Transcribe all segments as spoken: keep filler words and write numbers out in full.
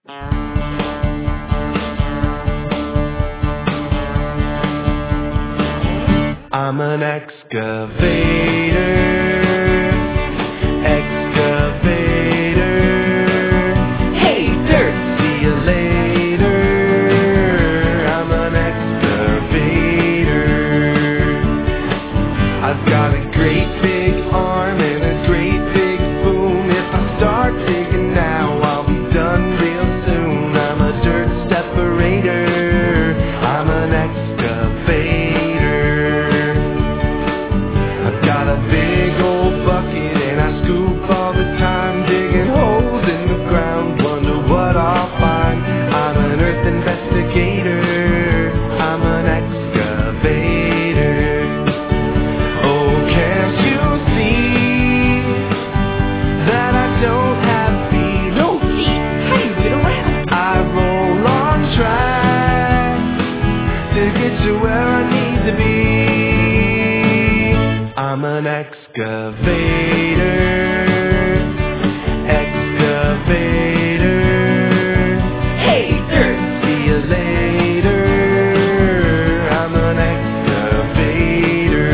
I'm an excavator, excavator. Hey, dirt, see you later. I'm an excavator. I've got a great big arm and a great big boom. If I start digging now, I'll be done real soon. I'm a dirt separator. I'm an excavator. Got a big old bucket and I scoop all the time, digging holes in the ground, wonder what I'll find. I'm an earth investigator, I'm an excavator. Oh, can't you see that I don't have feet? No feet, how do you get around? I roll on tracks to get to where I need to be. I'm an excavator, excavator. Hey, dirt, see you later. I'm an excavator.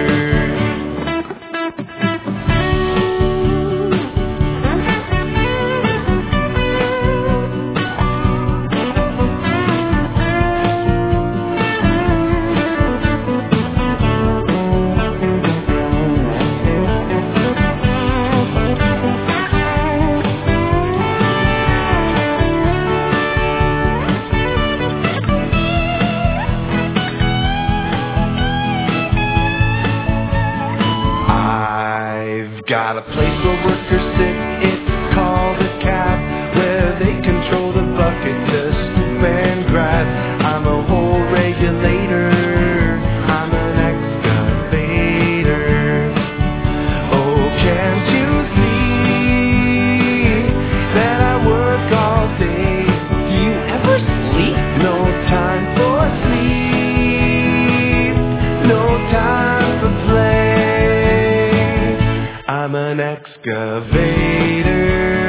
Got a place where workers sit, it's called a cab, where they control the bucket to scoop and grab. I'm a hole regulator, I'm an excavator. Oh, can't you see that I work all day? Do you ever sleep? No time for sleep, no time for play. I'm an excavator.